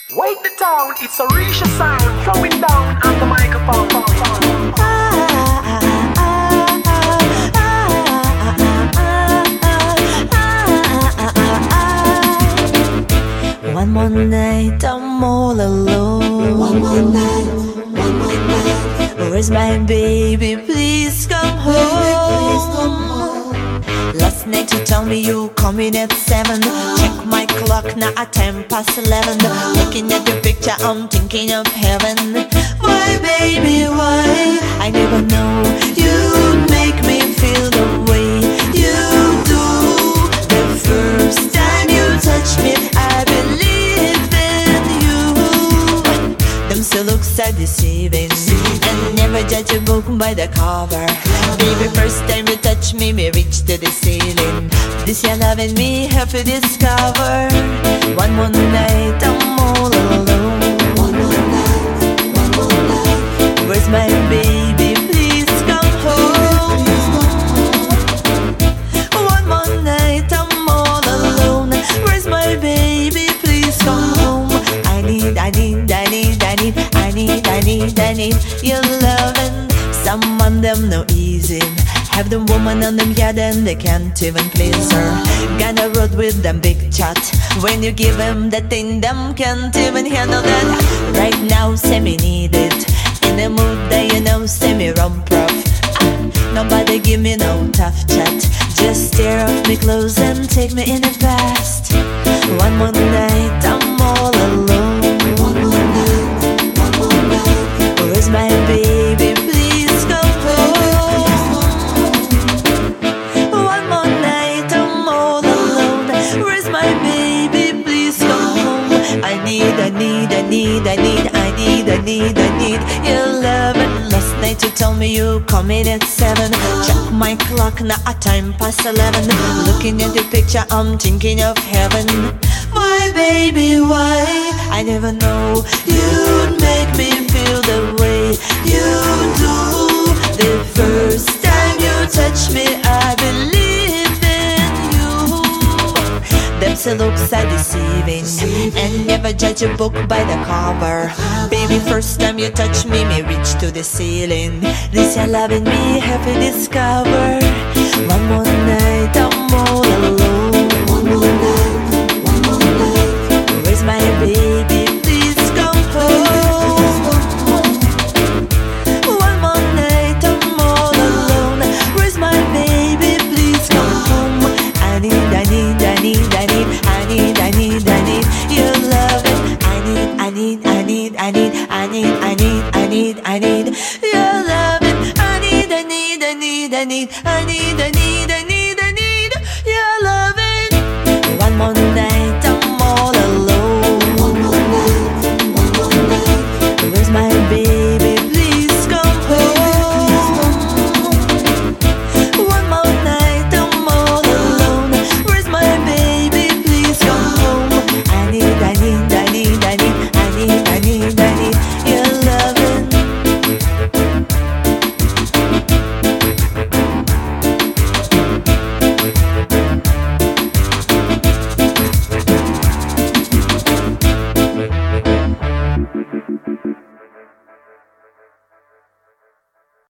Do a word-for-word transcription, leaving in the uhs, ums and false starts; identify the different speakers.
Speaker 1: Wake the town, it's a Risha sound throwing down on the microphone.
Speaker 2: One more night, I'm all alone.
Speaker 3: One more night, one more night.
Speaker 2: Where's my baby? Please come home.
Speaker 3: Baby, please come home.
Speaker 2: Last night you told me you coming at seven. Check my clock, now at ten past eleven. Looking at your picture, I'm thinking of heaven. Why, baby, why? I never know you'd make me feel the way you do. The first time you touch me, I believe in you. Them still looks are deceiving, and never judge a book by the cover. Baby, first time you touch me, me reach to the ceiling. This your loving me, have to discover. One more night, I'm all alone.
Speaker 3: One more night, one more night.
Speaker 2: Where's my baby? Please come home. One more night, I'm all alone. Where's my baby? Please come home. I need, I need, I need, I need, I need, I need, I need your loving. Some on them no easy. Have them woman on them, yeah, then they can't even please her. Gonna road with them big chat. When you give them that thing, them can't even handle that. Right now, say me need it. In the mood that you know, say me rump rough. Ah, nobody give me no tough chat. Just tear off me clothes and take me in the past. One more night, I'm all alone.
Speaker 3: One more night, one more night.
Speaker 2: Where's my baby? Please come home. One more night, I'm all alone. Where's my baby? Please come home. I need, I need, I need, I need, I need, I need, I need your loving. Last night you told me you coming at seven. Check my clock, now at time past eleven. Looking at your picture, I'm thinking of heaven. Why, baby, why? I never know you'd make me feel the way you do. The first time you touch me, I believe in you. Them still looks are deceiving, and never judge a book by the cover. Baby, first time you touch me, me reach to the ceiling. This you're loving me, have to discover. One more night, I'm all alone.